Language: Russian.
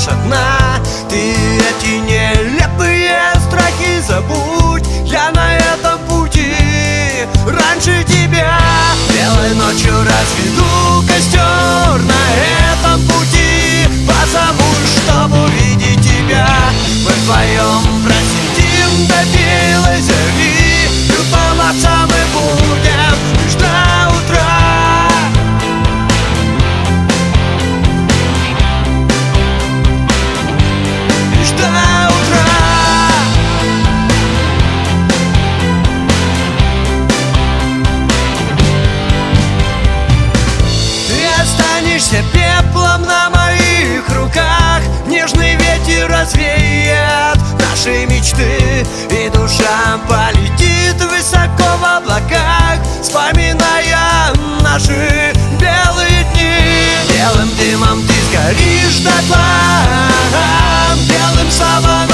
уйдешь одна. Ты эти нелепые страхи забудь, я на этом пути раньше тебя. Белой ночью разведу костер на этом пути, позову, чтобы увидеть тебя. Мы вдвоем просидим до белой зари, любоваться мы будем лишь до утра. Лишь до утра. Ты останешься пеплом на моих руках, нежный ветер развеет наши мечты, и душа полетит высоко в облаках, вспоминая наши белые дни. Белым дымом ты сгоришь дотла, белым саваном